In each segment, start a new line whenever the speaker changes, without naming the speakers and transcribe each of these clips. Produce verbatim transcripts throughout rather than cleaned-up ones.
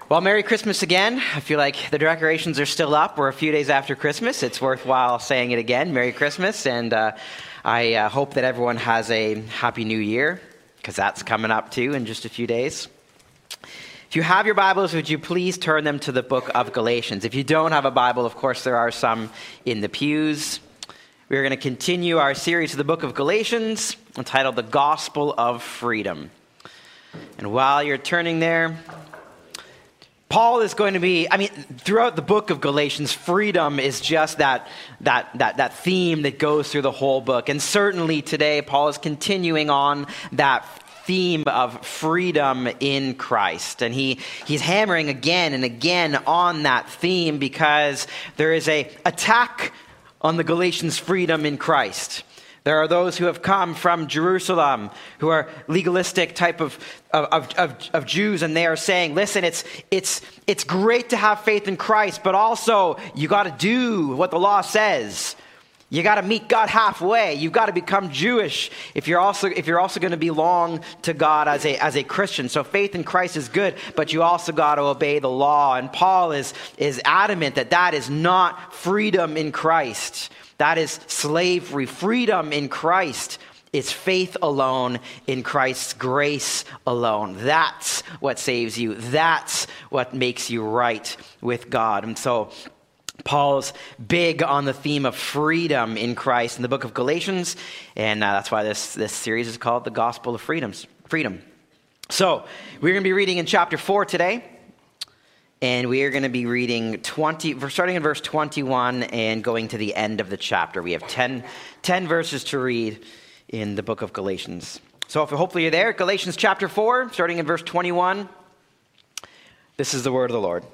Well, Merry Christmas again. I feel like the decorations are still up. We're a few days after Christmas. It's worthwhile saying it again. Merry Christmas. And uh, I uh, hope that everyone has a Happy New Year, because that's coming up too in just a few days. If you have your Bibles, would you please turn them to the book of Galatians? If you don't have a Bible, of course, there are some in the pews. We're going to continue our series of the book of Galatians entitled The Gospel of Freedom. And while you're turning there, Paul is going to be, I mean, throughout the book of Galatians, freedom is just that, that, that, that theme that goes through the whole book. And certainly today, Paul is continuing on that theme of freedom in Christ. And he, he's hammering again and again on that theme because there is a attack on the Galatians' freedom in Christ. There are those who have come from Jerusalem who are legalistic type of, of, of, of Jews, and they are saying, listen, it's, it's, it's great to have faith in Christ, but also you got to do what the law says. You got to meet God halfway. You've got to become Jewish if you're also if you're also going to belong to God as a as a Christian. So faith in Christ is good, but you also got to obey the law. And Paul is is adamant that that is not freedom in Christ. That is slavery. Freedom in Christ is faith alone in Christ's grace alone. That's what saves you. That's what makes you right with God. And so Paul's big on the theme of freedom in Christ in the book of Galatians, and uh, that's why this, this series is called The Gospel of Freedoms, Freedom. So we're going to be reading in chapter four today, and we are going to be reading twenty, we're starting in verse twenty-one and going to the end of the chapter. We have ten, ten verses to read in the book of Galatians. So if hopefully you're there, Galatians chapter four, starting in verse twenty-one. This is the word of the Lord.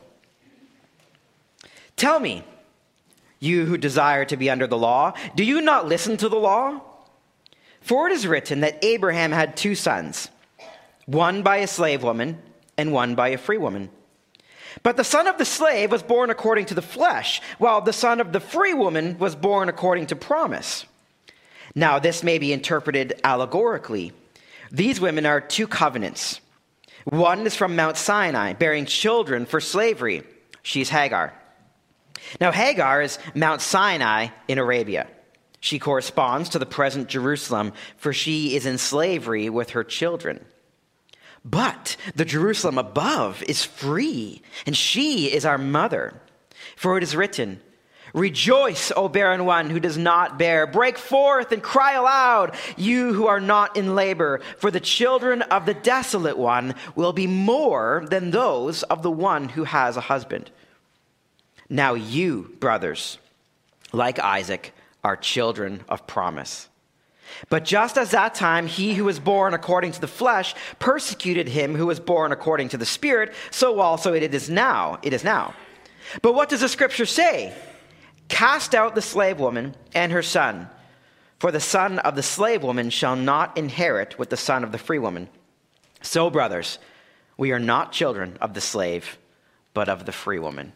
Tell me, you who desire to be under the law, do you not listen to the law? For it is written that Abraham had two sons, one by a slave woman and one by a free woman. But the son of the slave was born according to the flesh, while the son of the free woman was born according to promise. Now this may be interpreted allegorically. These women are two covenants. One is from Mount Sinai, bearing children for slavery. She's Hagar. Now Hagar is Mount Sinai in Arabia. She corresponds to the present Jerusalem, for she is in slavery with her children. But the Jerusalem above is free, and she is our mother. For it is written, rejoice, O barren one who does not bear. Break forth and cry aloud, you who are not in labor. For the children of the desolate one will be more than those of the one who has a husband. Now you, brothers, like Isaac, are children of promise. But just as that time he who was born according to the flesh persecuted him who was born according to the Spirit, so also it is now. It is now. But what does the scripture say? Cast out the slave woman and her son, for the son of the slave woman shall not inherit with the son of the free woman. So, brothers, we are not children of the slave, but of the free woman.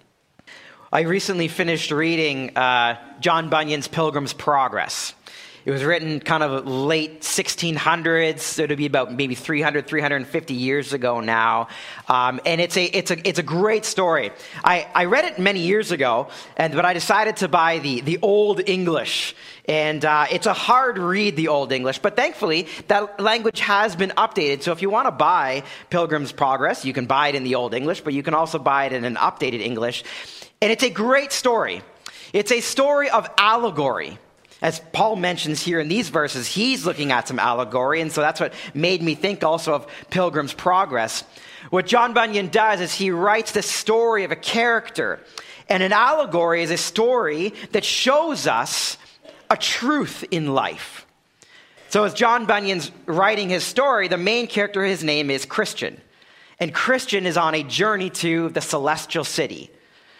I recently finished reading uh, John Bunyan's Pilgrim's Progress. It was written kind of late sixteen hundreds, so it'll be about maybe three hundred, three hundred fifty years ago now. Um, and it's a it's a it's a great story. I, I read it many years ago, and but I decided to buy the the Old English. And uh, it's a hard read, the Old English, but thankfully that language has been updated. So if you want to buy Pilgrim's Progress, you can buy it in the Old English, but you can also buy it in an updated English. And it's a great story. It's a story of allegory. As Paul mentions here in these verses, he's looking at some allegory, and so that's what made me think also of Pilgrim's Progress. What John Bunyan does is he writes the story of a character, and an allegory is a story that shows us a truth in life. So as John Bunyan's writing his story, the main character, his name is Christian, and Christian is on a journey to the celestial city.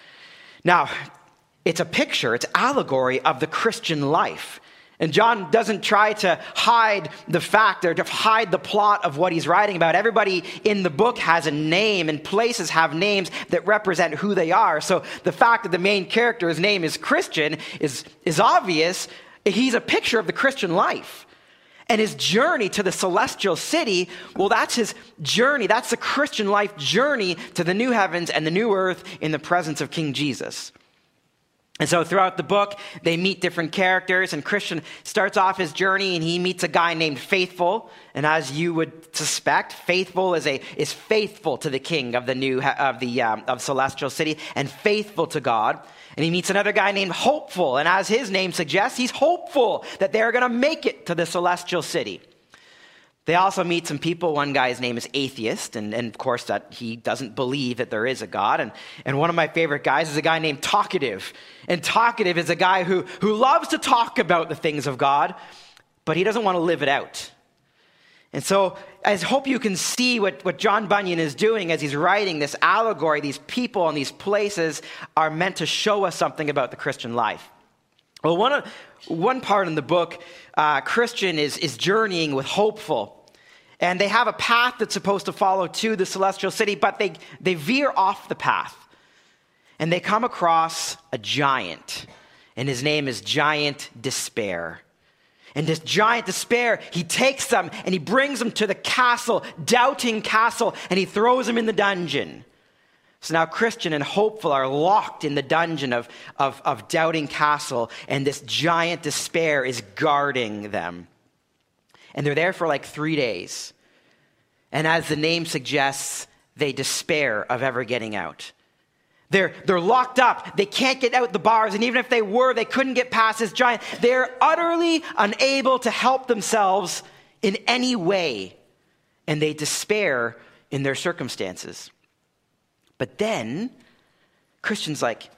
Now, it's a picture, it's allegory of the Christian life. And John doesn't try to hide the fact or to hide the plot of what he's writing about. Everybody in the book has a name, and places have names that represent who they are. So the fact that the main character's name is Christian is, is obvious. He's a picture of the Christian life. And his journey to the celestial city, well, that's his journey. That's the Christian life journey to the new heavens and the new earth in the presence of King Jesus. And so throughout the book, they meet different characters, and Christian starts off his journey, and he meets a guy named Faithful. And as you would suspect, Faithful is a is faithful to the King of the new of the um, of Celestial City, and faithful to God. And he meets another guy named Hopeful, and as his name suggests, he's hopeful that they're going to make it to the Celestial City. They also meet some people. One guy's name is Atheist, and, and of course that he doesn't believe that there is a God. And, and one of my favorite guys is a guy named Talkative. And Talkative is a guy who, who loves to talk about the things of God, but he doesn't want to live it out. And so I hope you can see what, what John Bunyan is doing as he's writing this allegory. These people and these places are meant to show us something about the Christian life. Well, one, one part in the book, uh, Christian is, is journeying with Hopeful. And they have a path that's supposed to follow to the celestial city, but they, they veer off the path. And they come across a giant. And his name is Giant Despair. And this Giant Despair, he takes them and he brings them to the castle, Doubting Castle, and he throws them in the dungeon. So now Christian and Hopeful are locked in the dungeon of, of, of Doubting Castle, and this Giant Despair is guarding them. And they're there for like three days. And as the name suggests, they despair of ever getting out. They're, they're locked up. They can't get out the bars. And even if they were, they couldn't get past this giant. They're utterly unable to help themselves in any way. And they despair in their circumstances. But then, Christian's like,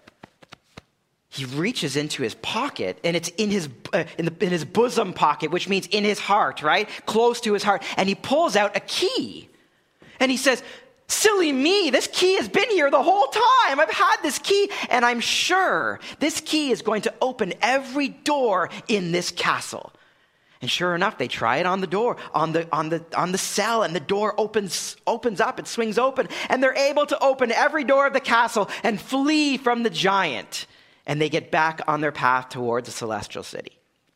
he reaches into his pocket, and it's in his uh, in, the, in his bosom pocket, which means in his heart, right? Close to his heart. And he pulls out a key. And he says, silly me, this key has been here the whole time. I've had this key, and I'm sure this key is going to open every door in this castle. And sure enough, they try it on the door, on the on the on the cell, and the door opens opens up, it swings open, and they're able to open every door of the castle and flee from the giant. And they get back on their path towards the celestial city.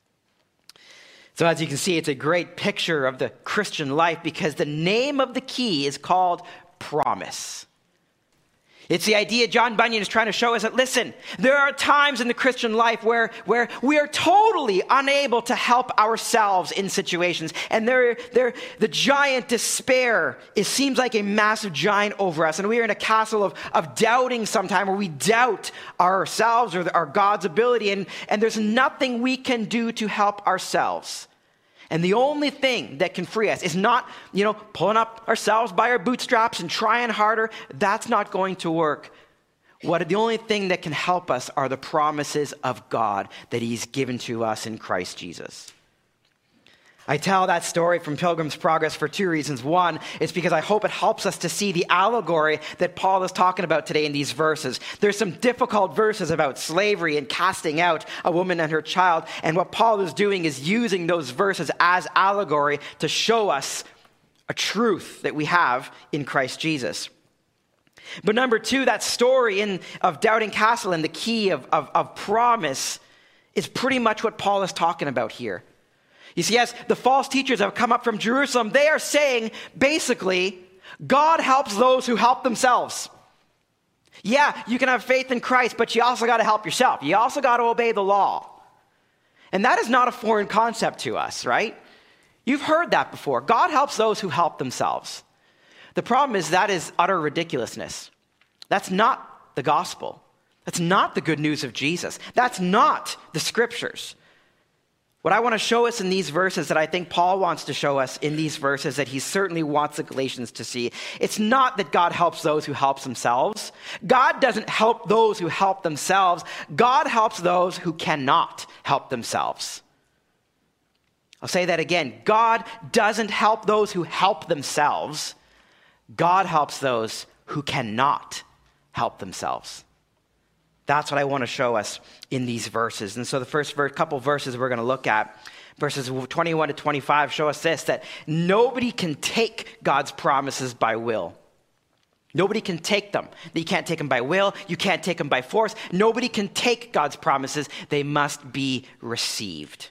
So as you can see, it's a great picture of the Christian life because the name of the key is called promise. It's the idea John Bunyan is trying to show us that, listen, there are times in the Christian life where, where we are totally unable to help ourselves in situations. And there, there, the giant despair, it seems like a massive giant over us. And we are in a castle of, of doubting sometime where we doubt ourselves or our God's ability. And, and there's nothing we can do to help ourselves. And the only thing that can free us is not, you know, pulling up ourselves by our bootstraps and trying harder. That's not going to work. What the only thing that can help us are the promises of God that he's given to us in Christ Jesus. I tell that story from Pilgrim's Progress for two reasons. One, it's because I hope it helps us to see the allegory that Paul is talking about today in these verses. There's some difficult verses about slavery and casting out a woman and her child. And what Paul is doing is using those verses as allegory to show us a truth that we have in Christ Jesus. But number two, that story in, of Doubting Castle and the key of, of, of promise is pretty much what Paul is talking about here. You see, as the false teachers have come up from Jerusalem, they are saying, basically, God helps those who help themselves. Yeah, you can have faith in Christ, but you also got to help yourself. You also got to obey the law. And that is not a foreign concept to us, right? You've heard that before. God helps those who help themselves. The problem is that is utter ridiculousness. That's not the gospel. That's not the good news of Jesus. That's not the scriptures. What I want to show us in these verses that I think Paul wants to show us in these verses that he certainly wants the Galatians to see, it's not that God helps those who help themselves. God doesn't help those who help themselves. God helps those who cannot help themselves. I'll say that again. God doesn't help those who help themselves. God helps those who cannot help themselves. That's what I want to show us in these verses. And so the first ver- couple verses we're going to look at, verses twenty-one to twenty-five, show us this, that nobody can take God's promises by will. Nobody can take them. You can't take them by will. You can't take them by force. Nobody can take God's promises. They must be received.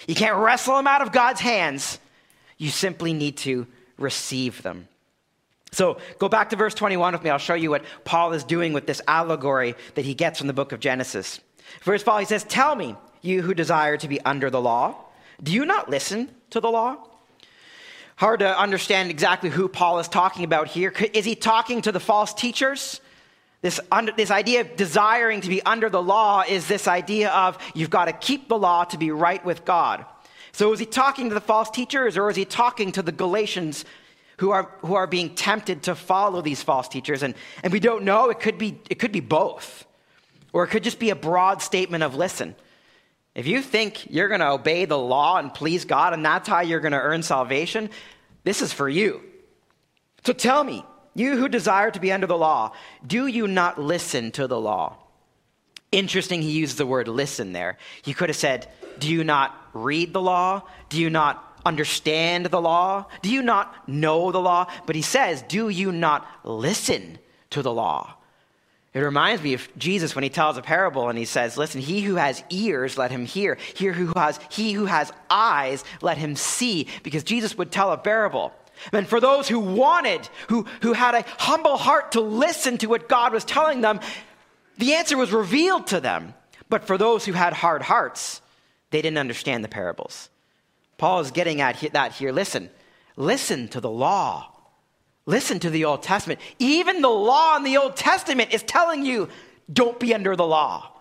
You can't wrestle them out of God's hands. You simply need to receive them. So go back to verse twenty-one with me. I'll show you what Paul is doing with this allegory that he gets from the book of Genesis. Verse five, he says, tell me, you who desire to be under the law, do you not listen to the law? Hard to understand exactly who Paul is talking about here. Is he talking to the false teachers? This, under, this idea of desiring to be under the law is this idea of you've got to keep the law to be right with God. So is he talking to the false teachers, or is he talking to the Galatians who are who are being tempted to follow these false teachers? And, and we don't know. It could be it could be both. Or it could just be a broad statement of, listen, if you think you're going to obey the law and please God and that's how you're going to earn salvation, this is for you. So tell me, you who desire to be under the law, do you not listen to the law? Interesting, he used the word listen there. He could have said, do you not read the law? Do you not understand the law? Do you not know the law? But he says, do you not listen to the law? It reminds me of Jesus when he tells a parable and he says, listen, he who has ears, let him hear. He who has, he who has eyes, let him see. Because Jesus would tell a parable. And for those who wanted, who, who had a humble heart to listen to what God was telling them, the answer was revealed to them. But for those who had hard hearts, they didn't understand the parables. Paul is getting at that here. Listen, listen to the law. Listen to the Old Testament. Even the law in the Old Testament is telling you, don't be under the law.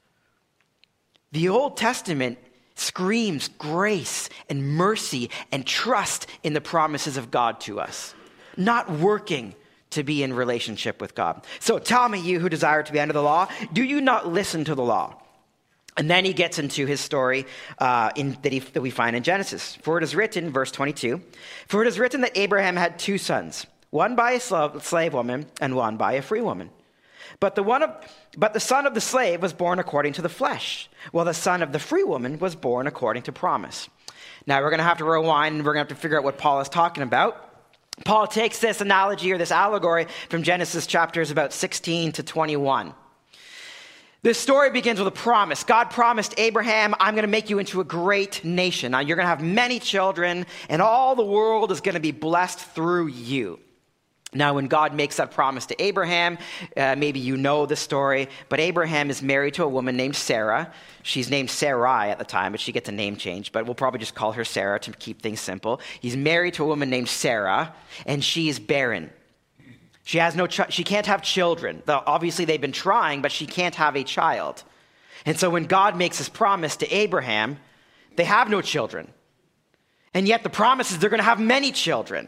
The Old Testament screams grace and mercy and trust in the promises of God to us, not working to be in relationship with God. So tell me, you who desire to be under the law, do you not listen to the law? And then he gets into his story uh, in, that, he, that we find in Genesis. For it is written, verse twenty-two, for it is written that Abraham had two sons, one by a slave woman and one by a free woman. But the one of, but the son of the slave was born according to the flesh, while the son of the free woman was born according to promise. Now we're going to have to rewind and we're going to have to figure out what Paul is talking about. Paul takes this analogy or this allegory from Genesis chapters about sixteen to twenty-one. This story begins with a promise. God promised Abraham, I'm going to make you into a great nation. Now you're going to have many children and all the world is going to be blessed through you. Now, when God makes that promise to Abraham, uh, maybe you know the story, but Abraham is married to a woman named Sarah. She's named Sarai at the time, but she gets a name change, but we'll probably just call her Sarah to keep things simple. He's married to a woman named Sarah, and she is barren. She has no, ch- she can't have children. Though obviously, they've been trying, but she can't have a child. And so when God makes his promise to Abraham, they have no children. And yet the promise is they're going to have many children.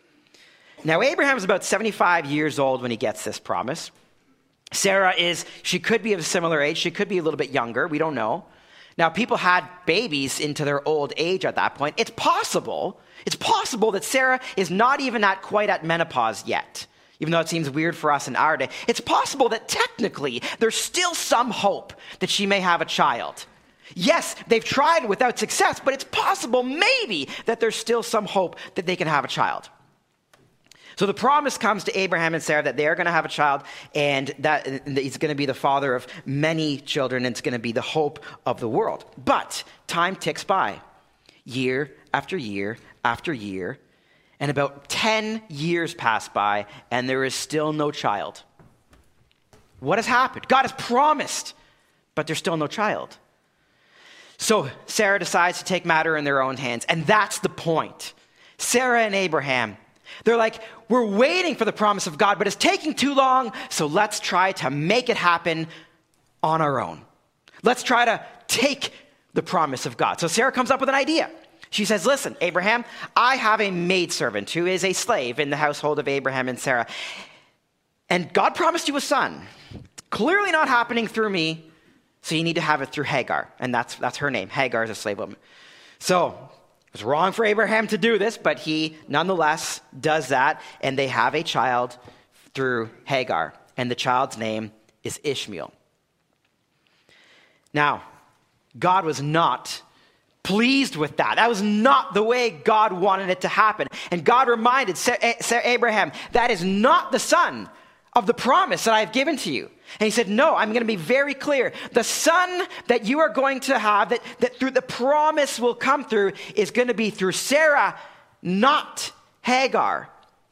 Now, Abraham is about seventy-five years old when he gets this promise. Sarah is, she could be of a similar age. She could be a little bit younger. We don't know. Now, people had babies into their old age at that point. It's possible. It's possible that Sarah is not even at quite at menopause yet, even though it seems weird for us in our day. It's possible that technically there's still some hope that she may have a child. Yes, they've tried without success, but it's possible maybe that there's still some hope that they can have a child. So the promise comes to Abraham and Sarah that they are going to have a child and that he's going to be the father of many children and it's going to be the hope of the world. But time ticks by, year after year after year, and about ten years pass by and there is still no child. What has happened? God has promised, but there's still no child. So Sarah decides to take matter in their own hands, and that's the point. Sarah and Abraham, they're like, we're waiting for the promise of God, but it's taking too long, so let's try to make it happen on our own. Let's try to take the promise of God. So Sarah comes up with an idea. She says, listen, Abraham, I have a maidservant who is a slave in the household of Abraham and Sarah. And God promised you a son. It's clearly not happening through me, so you need to have it through Hagar. And that's, that's her name. Hagar is a slave woman. So it was wrong for Abraham to do this, but he nonetheless does that, and they have a child through Hagar, and the child's name is Ishmael. Now, God was not pleased with that. That was not the way God wanted it to happen. And God reminded Sarah, Sarah, Abraham, that is not the son of the promise that I've given to you? And he said, no, I'm going to be very clear. The son that you are going to have, that, that through the promise will come through, is going to be through Sarah, not Hagar.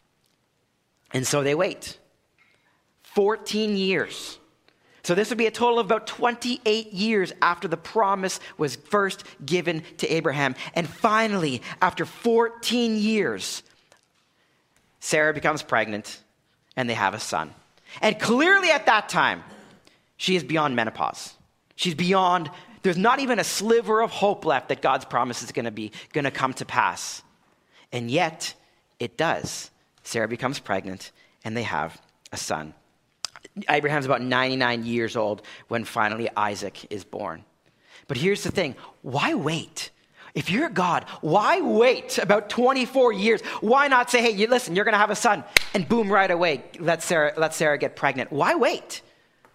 And so they wait. fourteen years. So this would be a total of about twenty-eight years after the promise was first given to Abraham. And finally, after fourteen years, Sarah becomes pregnant and they have a son. And clearly at that time, she is beyond menopause. She's beyond, there's not even a sliver of hope left that God's promise is going to be going to come to pass. And yet, it does. Sarah becomes pregnant and they have a son. Abraham's about ninety-nine years old when finally Isaac is born. But here's the thing, why wait? If you're God, why wait about twenty-four years? Why not say, hey, you, listen, you're going to have a son, and boom, right away, let Sarah, let Sarah get pregnant? Why wait?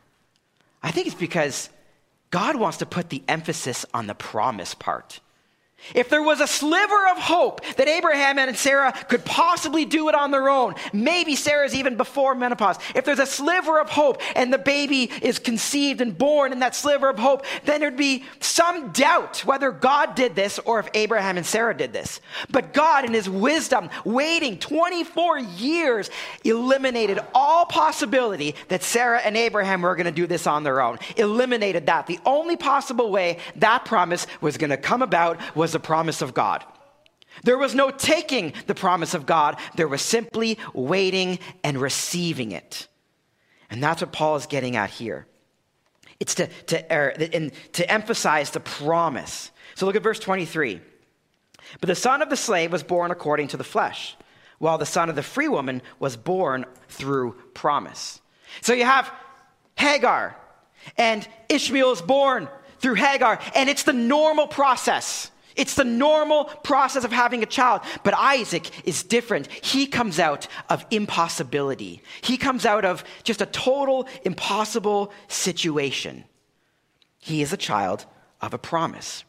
I think it's because God wants to put the emphasis on the promise part. If there was a sliver of hope that Abraham and Sarah could possibly do it on their own, maybe Sarah's even before menopause, if there's a sliver of hope and the baby is conceived and born in that sliver of hope, then there'd be some doubt whether God did this or if Abraham and Sarah did this. But God, in his wisdom, waiting twenty-four years, eliminated all possibility that Sarah and Abraham were going to do this on their own. Eliminated that. The only possible way that promise was going to come about was the promise of God. There was no taking the promise of God. There was simply waiting and receiving it. And that's what Paul is getting at here. It's to, to, er, in, to emphasize the promise. So look at verse twenty-three. But the son of the slave was born according to the flesh, while the son of the free woman was born through promise. So you have Hagar, and Ishmael is born through Hagar, and it's the normal process. It's the normal process of having a child. But Isaac is different. He comes out of impossibility. He comes out of just a total impossible situation. He is a child of a promise.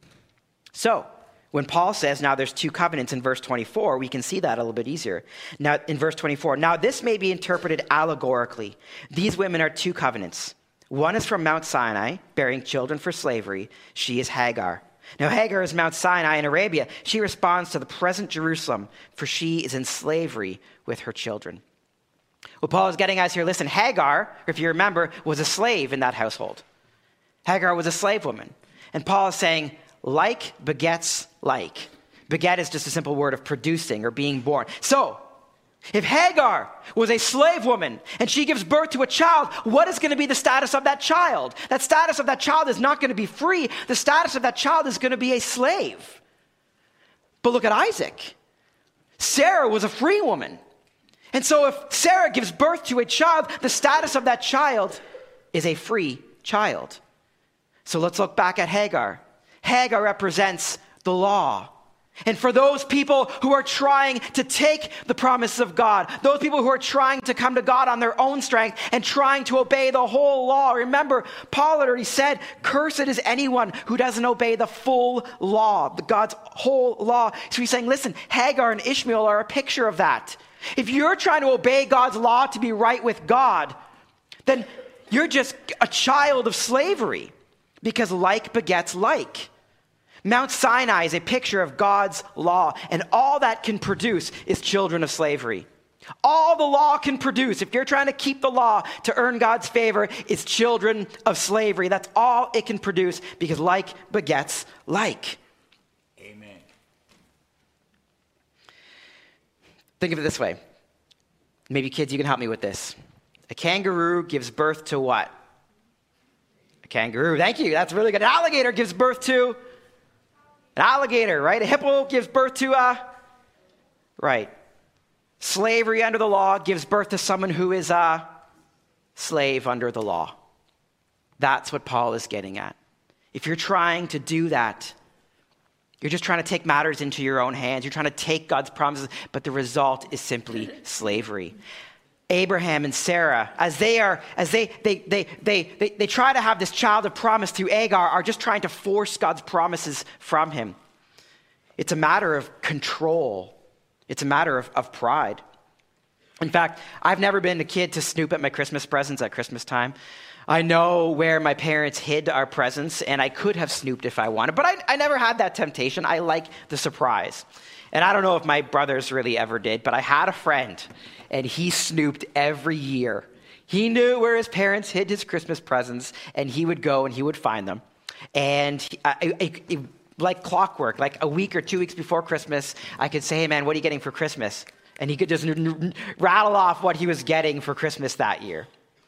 So, when Paul says, now there's two covenants in verse twenty-four, we can see that a little bit easier. Now, in verse twenty-four, now this may be interpreted allegorically. These women are two covenants. One is from Mount Sinai, bearing children for slavery. She is Hagar. Now, Hagar is Mount Sinai in Arabia. She responds to the present Jerusalem, for she is in slavery with her children. What Paul is getting at here, listen, Hagar, if you remember, was a slave in that household. Hagar was a slave woman. And Paul is saying, like begets like. Beget is just a simple word of producing or being born. So, if Hagar was a slave woman and she gives birth to a child, what is going to be the status of that child? That status of that child is not going to be free. The status of that child is going to be a slave. But look at Isaac. Sarah was a free woman. And so if Sarah gives birth to a child, the status of that child is a free child. So let's look back at Hagar. Hagar represents the law. And for those people who are trying to take the promises of God, those people who are trying to come to God on their own strength and trying to obey the whole law, remember, Paul had already said, cursed is anyone who doesn't obey the full law, the God's whole law. So he's saying, listen, Hagar and Ishmael are a picture of that. If you're trying to obey God's law to be right with God, then you're just a child of slavery, because like begets like. Mount Sinai is a picture of God's law, and all that can produce is children of slavery. All the law can produce, if you're trying to keep the law to earn God's favor, is children of slavery. That's all it can produce, because like begets like.
Amen.
Think of it this way. Maybe kids, you can help me with this. A kangaroo gives birth to what? A kangaroo. Thank you. That's really good. An alligator gives birth to an alligator, right? A hippo gives birth to a, right. Slavery under the law gives birth to someone who is a slave under the law. That's what Paul is getting at. If you're trying to do that, you're just trying to take matters into your own hands. You're trying to take God's promises, but the result is simply slavery. Abraham and Sarah, as they are, as they they they they they, they try to have this child of promise through Hagar, are just trying to force God's promises from him. It's a matter of control. It's a matter of, of pride. In fact, I've never been a kid to snoop at my Christmas presents at Christmas time. I know where my parents hid our presents, and I could have snooped if I wanted, but I, I never had that temptation. I like the surprise. And I don't know if my brothers really ever did, but I had a friend, and he snooped every year. He knew where his parents hid his Christmas presents, and he would go and he would find them. And he, I, I, I, like clockwork, like a week or two weeks before Christmas, I could say, hey man, what are you getting for Christmas? And he could just n- n- rattle off what he was getting for Christmas that year.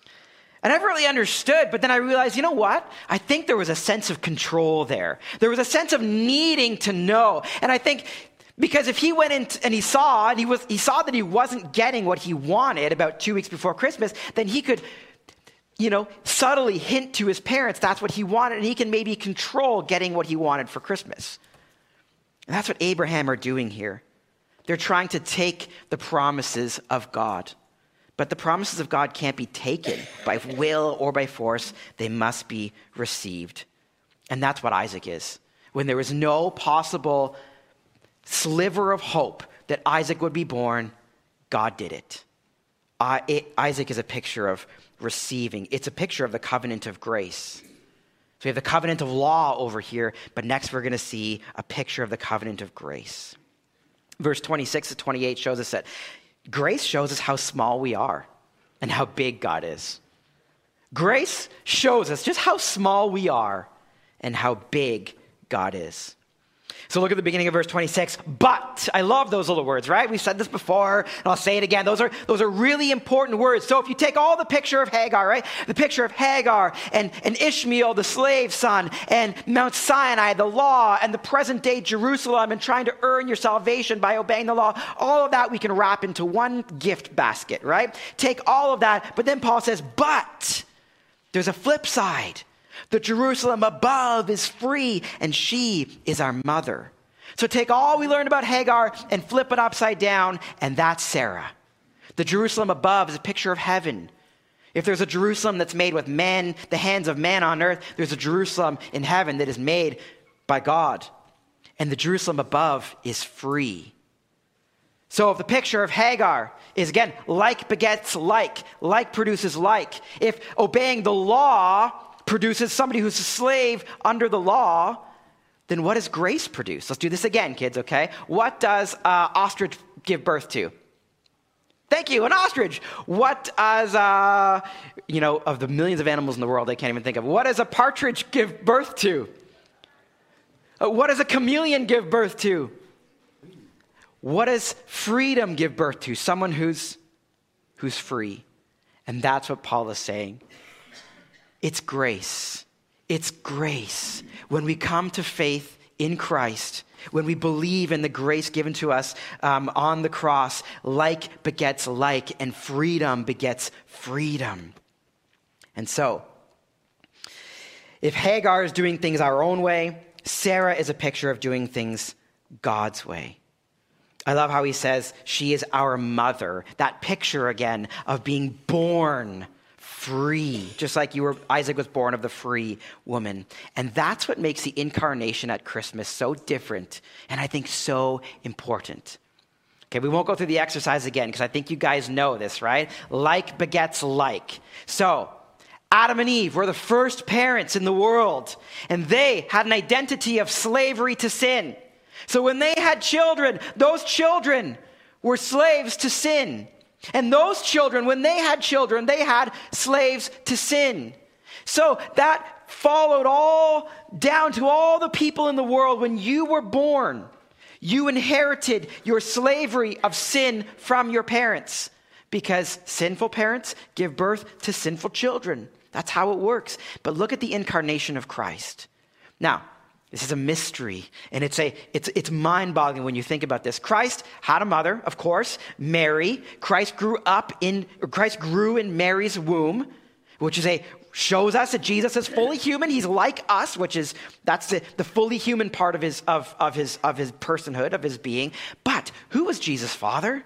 I never really understood, but then I realized, you know what? I think there was a sense of control there. There was a sense of needing to know. And I think because if he went in and he saw, and he was he saw that he wasn't getting what he wanted about two weeks before Christmas, then he could, you know, subtly hint to his parents that's what he wanted, and he can maybe control getting what he wanted for Christmas. And that's what Abraham are doing here. They're trying to take the promises of God. But the promises of God can't be taken by will or by force. They must be received. And that's what Isaac is. When there was no possible sliver of hope that Isaac would be born, God did it. Uh, it. Isaac is a picture of receiving. It's a picture of the covenant of grace. So we have the covenant of law over here, but next we're going to see a picture of the covenant of grace. Verse twenty-six to twenty-eight shows us that grace shows us how small we are and how big God is. Grace shows us just how small we are and how big God is. So look at the beginning of verse twenty-six. But, I love those little words, right? We've said this before, and I'll say it again. Those are, those are really important words. So if you take all the picture of Hagar, right? The picture of Hagar and, and Ishmael, the slave son, and Mount Sinai, the law, and the present day Jerusalem, and trying to earn your salvation by obeying the law, all of that we can wrap into one gift basket, right? Take all of that, but then Paul says, but there's a flip side. The Jerusalem above is free, and she is our mother. So take all we learned about Hagar and flip it upside down, and that's Sarah. The Jerusalem above is a picture of heaven. If there's a Jerusalem that's made with men, the hands of men on earth, there's a Jerusalem in heaven that is made by God. And the Jerusalem above is free. So if the picture of Hagar is, again, like begets like, like produces like. If obeying the law produces somebody who's a slave under the law, then what does grace produce? Let's do this again, kids, okay? What does uh, ostrich give birth to? Thank you, an ostrich. What does, uh, you know, of the millions of animals in the world I can't even think of, what does a partridge give birth to? Uh, what does a chameleon give birth to? What does freedom give birth to? Someone who's, who's free. And that's what Paul is saying. It's grace. It's grace. When we come to faith in Christ, when we believe in the grace given to us um, on the cross, like begets like, and freedom begets freedom. And so, if Hagar is doing things our own way, Sarah is a picture of doing things God's way. I love how he says she is our mother. That picture again of being born free, just like you were, Isaac was born of the free woman. And that's what makes the incarnation at Christmas so different and I think so important. Okay, we won't go through the exercise again because I think you guys know this, right? Like begets like. So, Adam and Eve were the first parents in the world, and they had an identity of slavery to sin. So when they had children, those children were slaves to sin. And those children, when they had children, they had slaves to sin. So that followed all down to all the people in the world. When you were born, you inherited your slavery of sin from your parents, because sinful parents give birth to sinful children. That's how it works. But look at the incarnation of Christ. Now, this is a mystery, and it's a it's it's mind-boggling when you think about this. Christ had a mother, of course, Mary. Christ grew up in Christ grew in Mary's womb, which is a shows us that Jesus is fully human. He's like us, which is that's the, the fully human part of his of of his of his personhood, of his being. But who was Jesus' father?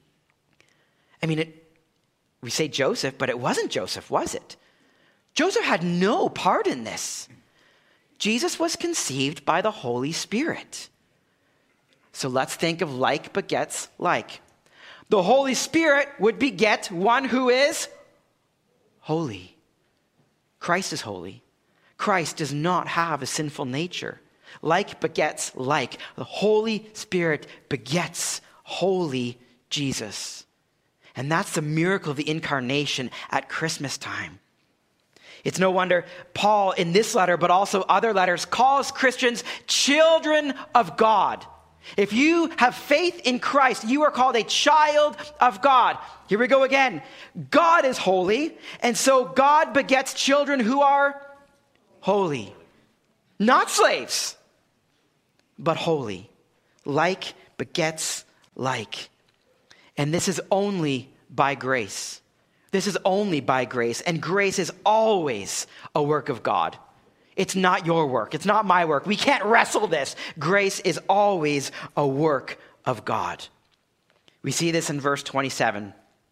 I mean, it, we say Joseph, but it wasn't Joseph, was it? Joseph had no part in this. Jesus was conceived by the Holy Spirit. So let's think of like begets like. The Holy Spirit would beget one who is holy. Christ is holy. Christ does not have a sinful nature. Like begets like. The Holy Spirit begets holy Jesus. And that's the miracle of the incarnation at Christmas time. It's no wonder Paul in this letter, but also other letters, calls Christians children of God. If you have faith in Christ, you are called a child of God. Here we go again. God is holy, and so God begets children who are holy. Not slaves, but holy. Like begets like. And this is only by grace. This is only by grace, and grace is always a work of God. It's not your work. It's not my work. We can't wrestle this. Grace is always a work of God. We see this in verse twenty-seven.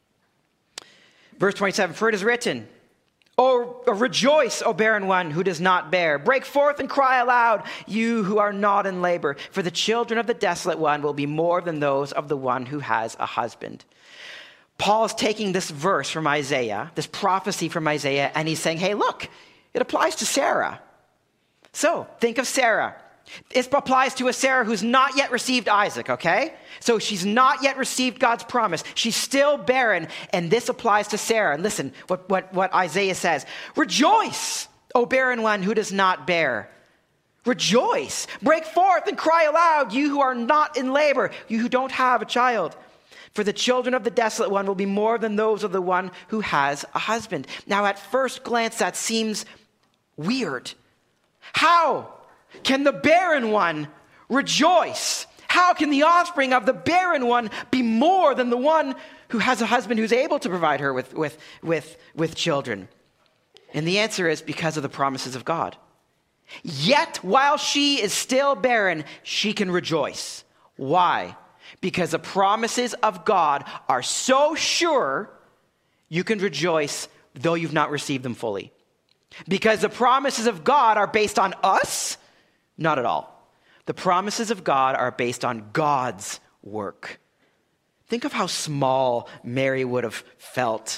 Verse twenty-seven, for it is written, "Oh, rejoice, O barren one who does not bear. Break forth and cry aloud, you who are not in labor. For the children of the desolate one will be more than those of the one who has a husband." Paul is taking this verse from Isaiah, this prophecy from Isaiah, and he's saying, hey, look, it applies to Sarah. So think of Sarah. It applies to a Sarah who's not yet received Isaac, okay? So she's not yet received God's promise. She's still barren, and this applies to Sarah. And listen what, what, what Isaiah says. Rejoice, O barren one who does not bear. Rejoice. Break forth and cry aloud, you who are not in labor, you who don't have a child. For the children of the desolate one will be more than those of the one who has a husband. Now, at first glance, that seems weird. How can the barren one rejoice? How can the offspring of the barren one be more than the one who has a husband who's able to provide her with, with, with, with children? And the answer is because of the promises of God. Yet, while she is still barren, she can rejoice. Why? Because the promises of God are so sure, you can rejoice though you've not received them fully. Because the promises of God are based on us? Not at all. The promises of God are based on God's work. Think of how small Mary would have felt.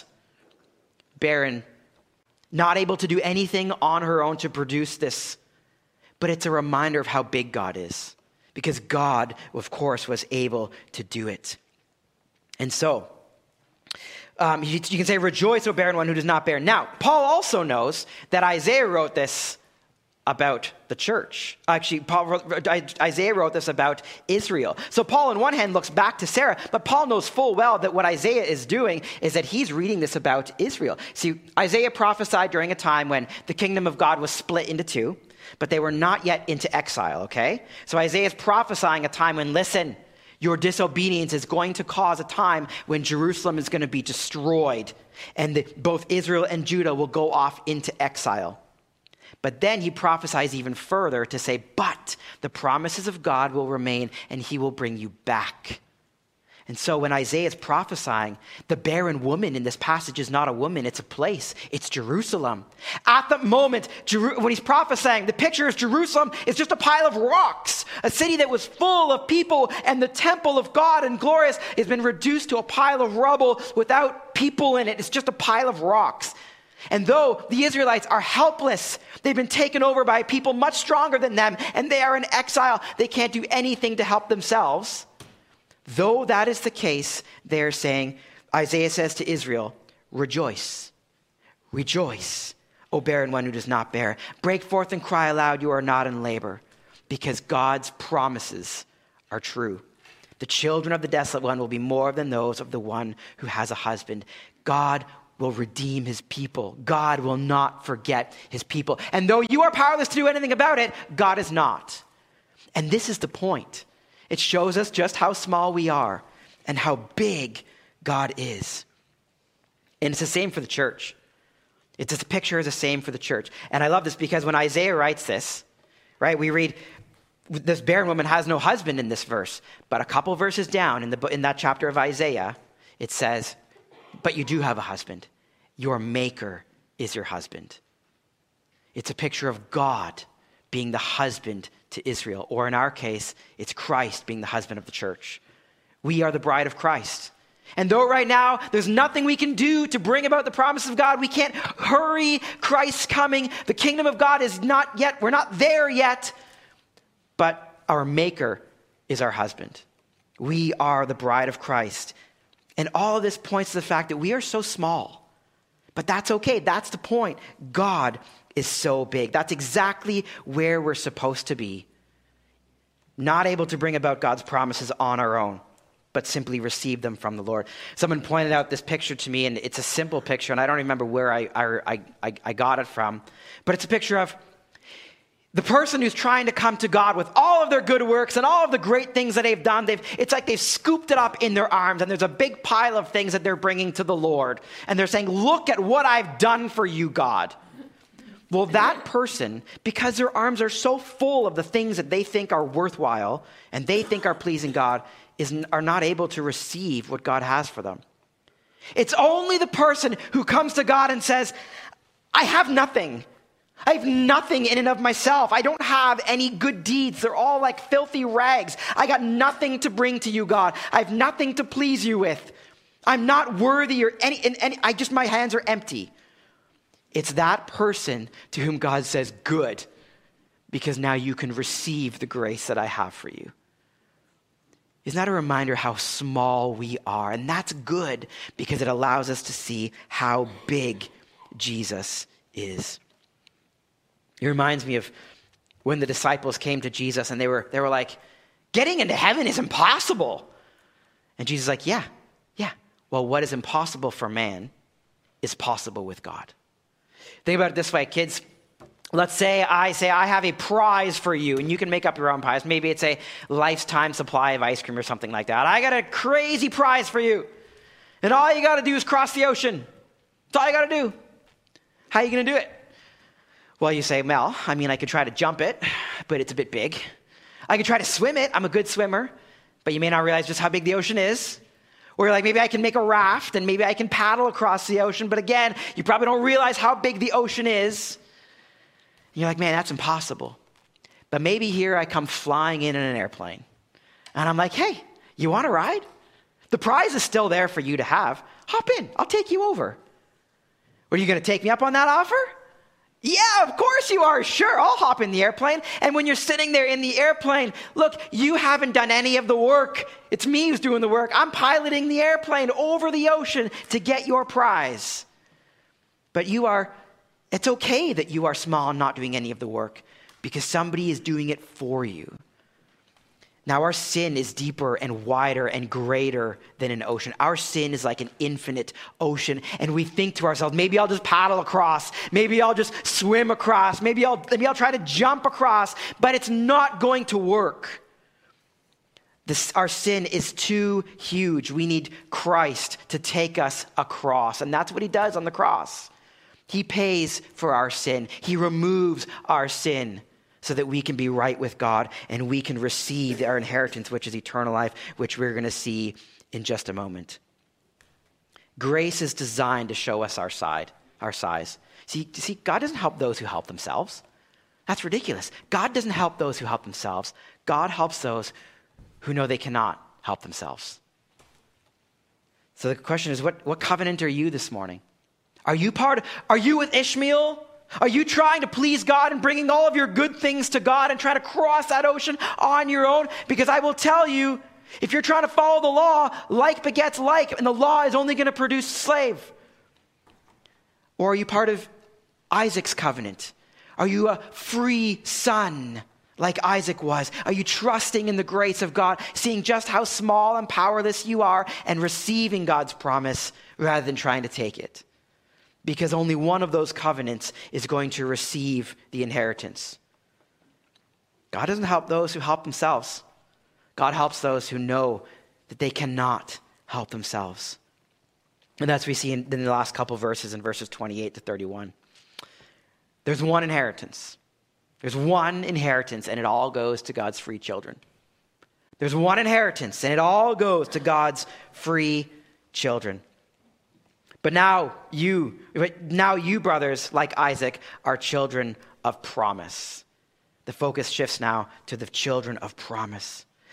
Barren, not able to do anything on her own to produce this. But it's a reminder of how big God is. Because God, of course, was able to do it. And so, um, you, you can say, rejoice, O barren one who does not bear. Now, Paul also knows that Isaiah wrote this about the church. Actually, Paul wrote, Isaiah wrote this about Israel. So Paul, on one hand, looks back to Sarah, but Paul knows full well that what Isaiah is doing is that he's reading this about Israel. See, Isaiah prophesied during a time when the kingdom of God was split into two. But they were not yet into exile, okay? So Isaiah is prophesying a time when, listen, your disobedience is going to cause a time when Jerusalem is going to be destroyed and the, both Israel and Judah will go off into exile. But then he prophesies even further to say, but the promises of God will remain and he will bring you back. And so when Isaiah is prophesying, the barren woman in this passage is not a woman, it's a place. It's Jerusalem. At the moment, Jeru- when he's prophesying, the picture is Jerusalem is just a pile of rocks. A city that was full of people, and the temple of God and glorious has been reduced to a pile of rubble without people in it. It's just a pile of rocks. And though the Israelites are helpless, they've been taken over by people much stronger than them, and they are in exile. They can't do anything to help themselves. Though that is the case, they're saying, Isaiah says to Israel, rejoice, rejoice, O barren one who does not bear. Break forth and cry aloud, you are not in labor, because God's promises are true. The children of the desolate one will be more than those of the one who has a husband. God will redeem his people. God will not forget his people. And though you are powerless to do anything about it, God is not. And this is the point. It shows us just how small we are and how big God is. And it's the same for the church. It's a picture is the same for the church. And I love this because when Isaiah writes this, right, we read, this barren woman has no husband in this verse. But a couple verses down in, the, in that chapter of Isaiah, it says, but you do have a husband. Your maker is your husband. It's a picture of God being the husband to Israel. Or in our case, it's Christ being the husband of the church. We are the bride of Christ. And though right now there's nothing we can do to bring about the promise of God, we can't hurry Christ's coming. The kingdom of God is not yet, we're not there yet. But our Maker is our husband. We are the bride of Christ. And all of this points to the fact that we are so small. But that's okay. That's the point. God is so big. That's exactly where we're supposed to be. Not able to bring about God's promises on our own, but simply receive them from the Lord. Someone pointed out this picture to me, and it's a simple picture, and I don't remember where I, I, I, I got it from. But it's a picture of the person who's trying to come to God with all of their good works and all of the great things that they've done. They've, it's like they've scooped it up in their arms, and there's a big pile of things that they're bringing to the Lord. And they're saying, look at what I've done for you, God. Well, that person, because their arms are so full of the things that they think are worthwhile and they think are pleasing God, is, are not able to receive what God has for them. It's only the person who comes to God and says, I have nothing. I have nothing in and of myself. I don't have any good deeds. They're all like filthy rags. I got nothing to bring to you, God. I have nothing to please you with. I'm not worthy or any, any I just, my hands are empty. It's that person to whom God says, good, because now you can receive the grace that I have for you. Isn't that a reminder how small we are? And that's good because it allows us to see how big Jesus is. It reminds me of when the disciples came to Jesus and they were, they were like, getting into heaven is impossible. And Jesus is like, yeah, yeah. Well, what is impossible for man is possible with God. Think about it this way, kids. Let's say I say I have a prize for you, and you can make up your own prize. Maybe it's a lifetime supply of ice cream or something like that. I got a crazy prize for you. And all you got to do is cross the ocean. That's all you got to do. How are you going to do it? Well, you say, Mel, I mean, I could try to jump it, but it's a bit big. I could try to swim it. I'm a good swimmer, but you may not realize just how big the ocean is. Or you're like, maybe I can make a raft and maybe I can paddle across the ocean. But again, you probably don't realize how big the ocean is. And you're like, man, that's impossible. But maybe here I come flying in in an airplane. And I'm like, hey, you want to ride? The prize is still there for you to have. Hop in. I'll take you over. Are you going to take me up on that offer? Yeah, of course you are. Sure, I'll hop in the airplane. And when you're sitting there in the airplane, look, you haven't done any of the work. It's me who's doing the work. I'm piloting the airplane over the ocean to get your prize. But you are, it's okay that you are small and not doing any of the work because somebody is doing it for you. Now, our sin is deeper and wider and greater than an ocean. Our sin is like an infinite ocean. And we think to ourselves, maybe I'll just paddle across. Maybe I'll just swim across. Maybe I'll, maybe I'll try to jump across. But it's not going to work. This, our sin is too huge. We need Christ to take us across. And that's what he does on the cross. He pays for our sin. He removes our sin, so that we can be right with God and we can receive our inheritance, which is eternal life, which we're going to see in just a moment. Grace is designed to show us our side, our size. See, see, God doesn't help those who help themselves. That's ridiculous. God doesn't help those who help themselves. God helps those who know they cannot help themselves. So the question is, what, what covenant are you this morning? Are you part of, are you with Ishmael? Are you trying to please God and bringing all of your good things to God and trying to cross that ocean on your own? Because I will tell you, if you're trying to follow the law, like begets like, and the law is only going to produce slave. Or are you part of Isaac's covenant? Are you a free son like Isaac was? Are you trusting in the grace of God, seeing just how small and powerless you are and receiving God's promise rather than trying to take it? Because only one of those covenants is going to receive the inheritance. God doesn't help those who help themselves. God helps those who know that they cannot help themselves. And that's what we see in, in the last couple verses, in verses twenty-eight to thirty-one. There's one inheritance. There's one inheritance, and it all goes to God's free children. There's one inheritance, and it all goes to God's free children. But now you, now you, brothers, like Isaac, are children of promise. The focus shifts now to the children of promise.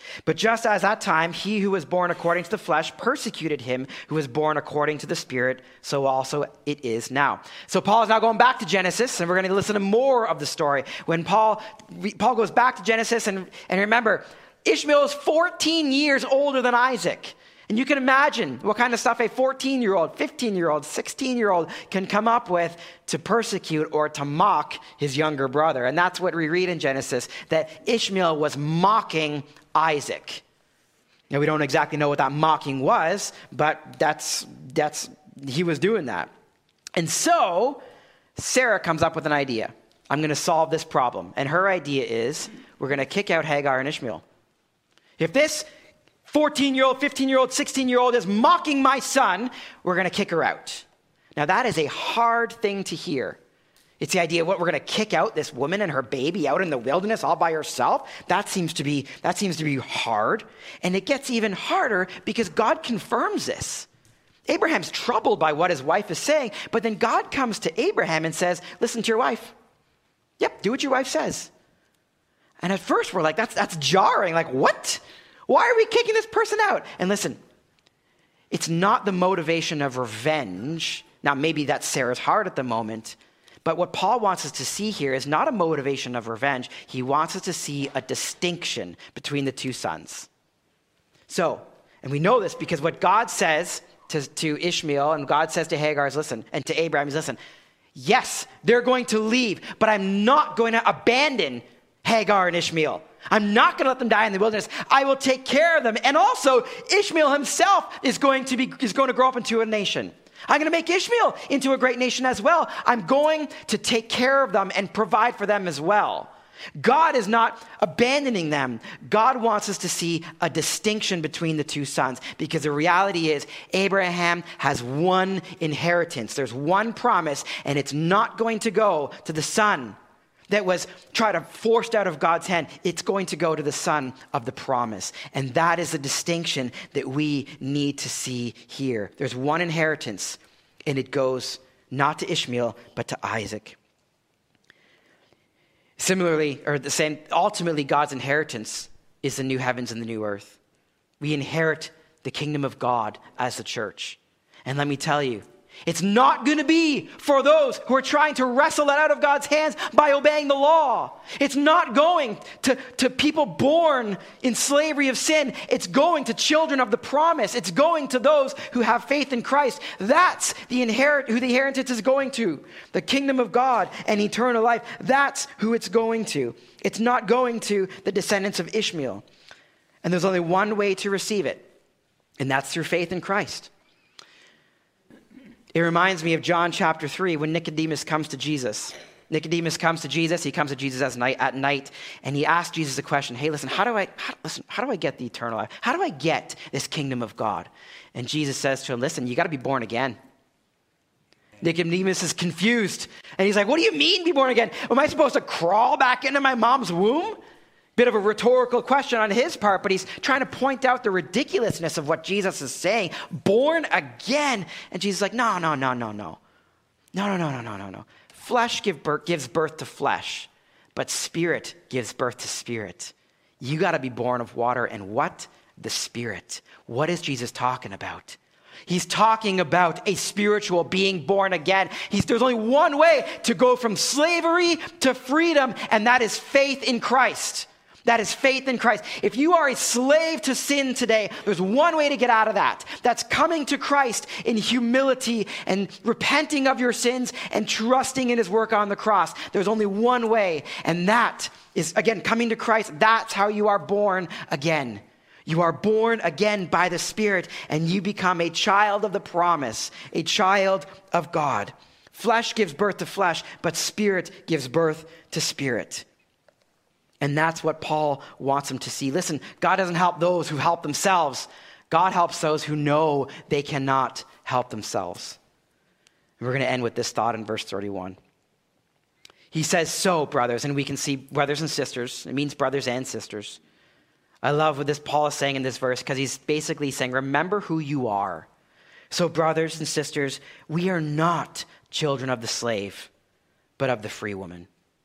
But just as at that time he who was born according to the flesh persecuted him who was born according to the Spirit, so also it is now. So Paul is now going back to Genesis, and we're going to listen to more of the story. When Paul Paul goes back to Genesis, and, and remember, Ishmael is fourteen years older than Isaac. And you can imagine what kind of stuff a fourteen-year-old, fifteen-year-old, sixteen-year-old can come up with to persecute or to mock his younger brother. And that's what we read in Genesis, that Ishmael was mocking Isaac. Now, we don't exactly know what that mocking was, but that's that's he was doing that. And so Sarah comes up with an idea. I'm going to solve this problem. And her idea is, we're going to kick out Hagar and Ishmael. If this fourteen-year-old, fifteen-year-old, sixteen-year-old is mocking my son, we're going to kick her out. Now, that is a hard thing to hear. It's the idea of what we're going to kick out this woman and her baby out in the wilderness all by herself. That seems to be that seems to be hard. And it gets even harder because God confirms this. Abraham's troubled by what his wife is saying, but then God comes to Abraham and says, listen to your wife. Yep, do what your wife says. And at first we're like, that's that's jarring. Like, what? Why are we kicking this person out? And listen, it's not the motivation of revenge. Now, maybe that's Sarah's heart at the moment. But what Paul wants us to see here is not a motivation of revenge. He wants us to see a distinction between the two sons. So, and we know this because what God says to, to Ishmael and God says to Hagar is, listen, and to Abraham is, listen, yes, they're going to leave, but I'm not going to abandon Hagar and Ishmael. I'm not going to let them die in the wilderness. I will take care of them. And also, Ishmael himself is going to be is going to grow up into a nation. I'm going to make Ishmael into a great nation as well. I'm going to take care of them and provide for them as well. God is not abandoning them. God wants us to see a distinction between the two sons, because the reality is Abraham has one inheritance. There's one promise, and it's not going to go to the son that was tried to forced out of God's hand. It's going to go to the son of the promise. And that is the distinction that we need to see here. There's one inheritance, and it goes not to Ishmael, but to Isaac. Similarly, or the same, ultimately God's inheritance is the new heavens and the new earth. We inherit the kingdom of God as the church. And let me tell you, it's not going to be for those who are trying to wrestle it out of God's hands by obeying the law. It's not going to, to people born in slavery of sin. It's going to children of the promise. It's going to those who have faith in Christ. That's the inherit who the inheritance is going to. The kingdom of God and eternal life. That's who it's going to. It's not going to the descendants of Ishmael. And there's only one way to receive it, and that's through faith in Christ. It reminds me of John chapter three when Nicodemus comes to Jesus. Nicodemus comes to Jesus. He comes to Jesus at night, at night and he asks Jesus a question. Hey, listen, how do I how, listen? How do I get the eternal life? How do I get this kingdom of God? And Jesus says to him, listen, you got to be born again. Nicodemus is confused. And he's like, what do you mean be born again? Am I supposed to crawl back into my mom's womb? Bit of a rhetorical question on his part, but he's trying to point out the ridiculousness of what Jesus is saying. Born again. And Jesus is like, no, no, no, no, no. No, no, no, no, no, no, no. Flesh give birth, gives birth to flesh, but spirit gives birth to spirit. You got to be born of water and what? The Spirit. What is Jesus talking about? He's talking about a spiritual being born again. He's, there's only one way to go from slavery to freedom, and that is faith in Christ. That is faith in Christ. If you are a slave to sin today, there's one way to get out of that. That's coming to Christ in humility and repenting of your sins and trusting in his work on the cross. There's only one way, and that is, again, coming to Christ. That's how you are born again. You are born again by the Spirit, and you become a child of the promise, a child of God. Flesh gives birth to flesh, but Spirit gives birth to spirit. And that's what Paul wants them to see. Listen, God doesn't help those who help themselves. God helps those who know they cannot help themselves. And we're going to end with this thought in verse thirty-one. He says, so, brothers, and we can see brothers and sisters. It means brothers and sisters. I love what this Paul is saying in this verse because he's basically saying, remember who you are. So, brothers and sisters, we are not children of the slave, but of the free woman.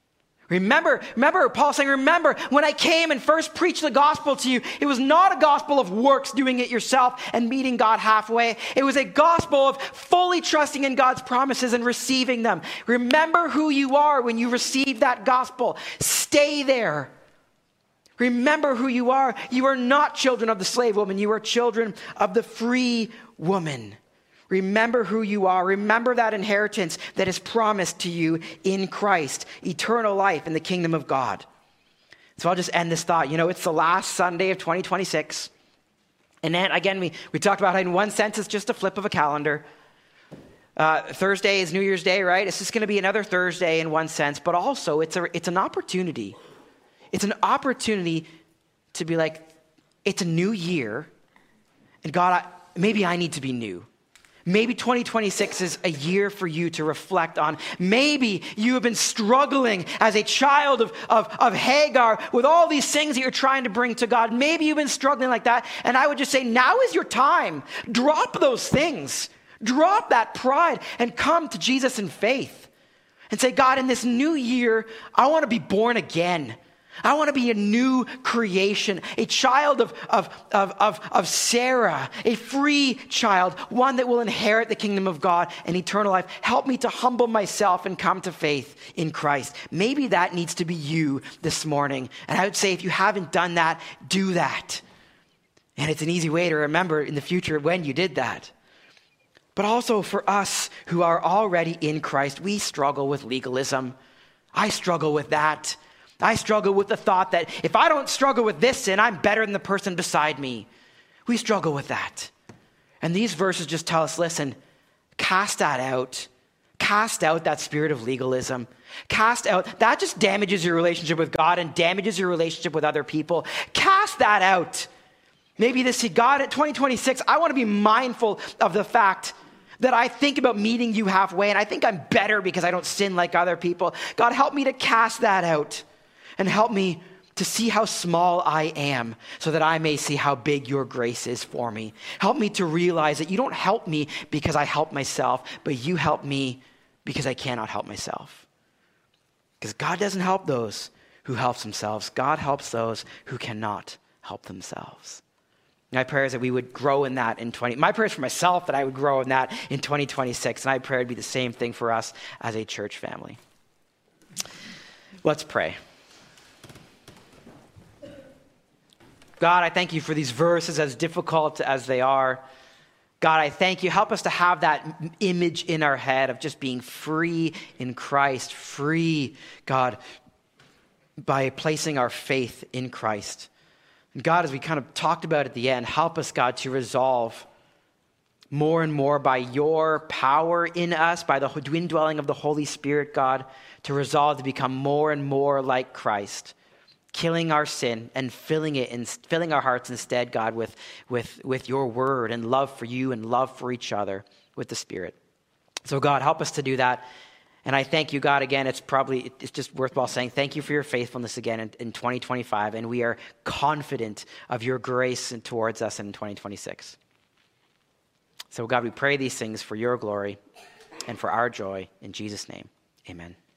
Remember, remember, Paul's saying, remember, when I came and first preached the gospel to you, it was not a gospel of works, doing it yourself and meeting God halfway. It was a gospel of fully trusting in God's promises and receiving them. Remember who you are when you receive that gospel. Stay there. Remember who you are. You are not children of the slave woman. You are children of the free woman. Remember who you are. Remember that inheritance that is promised to you in Christ, eternal life in the kingdom of God. So I'll just end this thought. You know, it's the last Sunday of twenty twenty-six. And then again, we, we talked about how in one sense, it's just a flip of a calendar. Uh, Thursday is New Year's Day, right? It's just going to be another Thursday in one sense, but also it's a, it's an opportunity. It's an opportunity to be like, it's a new year. And God, I, maybe I need to be new. Maybe twenty twenty-six is a year for you to reflect on. Maybe you have been struggling as a child of, of, of Hagar with all these things that you're trying to bring to God. Maybe you've been struggling like that. And I would just say, now is your time. Drop those things. Drop that pride and come to Jesus in faith. And say, God, in this new year, I want to be born again. I want to be a new creation, a child of, of, of, of, of Sarah, a free child, one that will inherit the kingdom of God and eternal life. Help me to humble myself and come to faith in Christ. Maybe that needs to be you this morning. And I would say if you haven't done that, do that. And it's an easy way to remember in the future when you did that. But also for us who are already in Christ, we struggle with legalism. I struggle with that. I struggle with the thought that if I don't struggle with this sin, I'm better than the person beside me. We struggle with that. And these verses just tell us, listen, cast that out. Cast out that spirit of legalism. Cast out, that just damages your relationship with God and damages your relationship with other people. Cast that out. Maybe this, God, at twenty twenty-six, I want to be mindful of the fact that I think about meeting you halfway and I think I'm better because I don't sin like other people. God, help me to cast that out. And help me to see how small I am so that I may see how big your grace is for me. Help me to realize that you don't help me because I help myself, but you help me because I cannot help myself. Because God doesn't help those who help themselves. God helps those who cannot help themselves. My prayer is that we would grow in that in twenty. My prayer is for myself that I would grow in that in twenty twenty-six, and I pray it would be the same thing for us as a church family. Let's pray. God, I thank you for these verses, as difficult as they are. God, I thank you. Help us to have that image in our head of just being free in Christ, free, God, by placing our faith in Christ. And God, as we kind of talked about at the end, help us, God, to resolve more and more by your power in us, by the indwelling of the Holy Spirit, God, to resolve to become more and more like Christ. Killing our sin and filling it and filling our hearts instead, God, with, with, with your word and love for you and love for each other with the Spirit. So God, help us to do that. And I thank you, God, again, it's probably, it's just worthwhile saying thank you for your faithfulness again in, in twenty twenty-five. And we are confident of your grace towards us in twenty twenty-six. So God, we pray these things for your glory and for our joy. In Jesus' name, amen.